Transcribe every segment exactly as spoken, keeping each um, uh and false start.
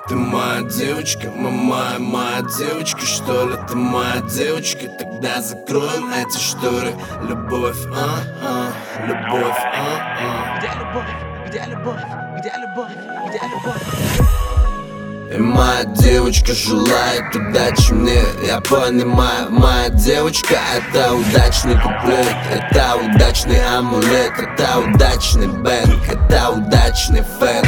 Ты моя девочка, моя, моя девочка, что ли? Ты моя девочка, тогда закроем эти шторы. Любовь, а, а, любовь, а, а. Где любовь? Где любовь? Где любовь? Где любовь? И моя девочка желает удачи мне. Я понимаю, моя девочка — это удачный куплет, это удачный амулет, это удачный бэнк, это удачный фэн.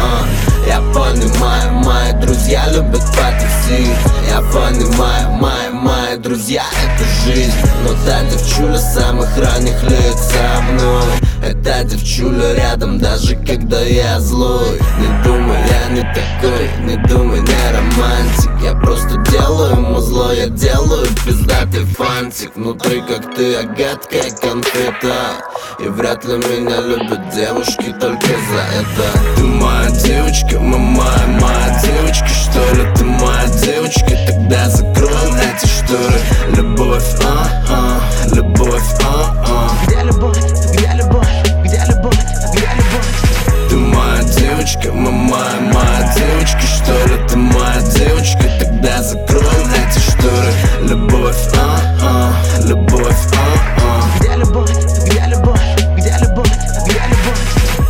uh. Я понимаю, мои друзья любят потусить. Я понимаю, мои, мои друзья — это жизнь. Но та девчуля с самых ранних лет со мной. Эта девчуля рядом, даже когда я злой. Не думай, я не такой, не думай, не романтик. Я просто делаю ему зло, я делаю пиздатый фантик. Внутри как ты, гадкая конфета. И вряд ли меня любят девушки только за это. Ты моя девочка, моя, моя девочка, что ли? Ты моя девочка, тогда закроем эти шторы. Любовь, а, а, любовь, а, а. Где любовь? Где любовь? Где любовь? Где любовь? Ты моя девочка, моя, моя девочка, что ли? Ты моя девочка, тогда закроем эти шторы. Любовь, а, а, любовь, а, а. Где любовь? Где любовь? Где любовь? Где любовь?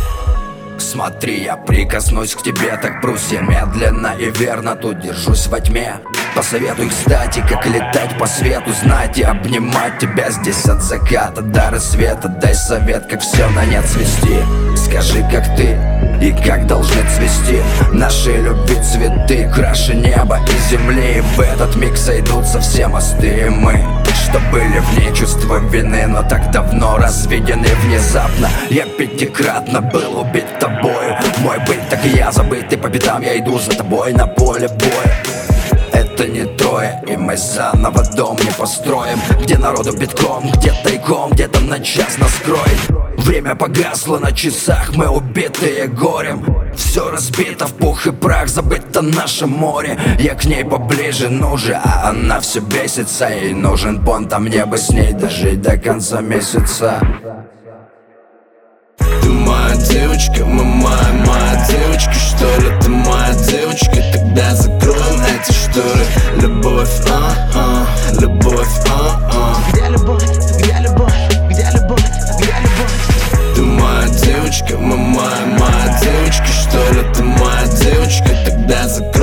Смотри, я прикоснусь к тебе, так брусь я медленно и верно тут держусь во тьме. Посоветуй, кстати, как летать по свету, знать и обнимать тебя здесь от заката до рассвета. Дай совет, как все на нет свести. Скажи, как ты и как должны цвести наши любви цветы, краше неба и земли. И в этот миг сойдутся все мосты, и мы, что были вне чувства вины, но так давно разведены внезапно. Я пятикратно был убит тобою. Мой быть, так и я забытый по пятам. Я иду за тобой на поле боя. Это не трое, и мы заново дом не построим, где народу битком, где тайком, где-то на час нас кроет. Время погасло на часах, мы убитые горем. Все разбито в пух и прах, забыто наше море. Я к ней поближе, ну же, а она все бесится. Ей нужен понт, а мне бы с ней дожить до конца месяца. Ты моя девочка, моя, моя девочка, что ли? Ты моя девочка, тогда закроем эти шторы. Любовь, а, а, любовь, а, а. Где любовь? Где любовь? Где любовь? Где любовь? Ты моя девочка, моя, моя девочка, что ли? Ты моя девочка, тогда закроем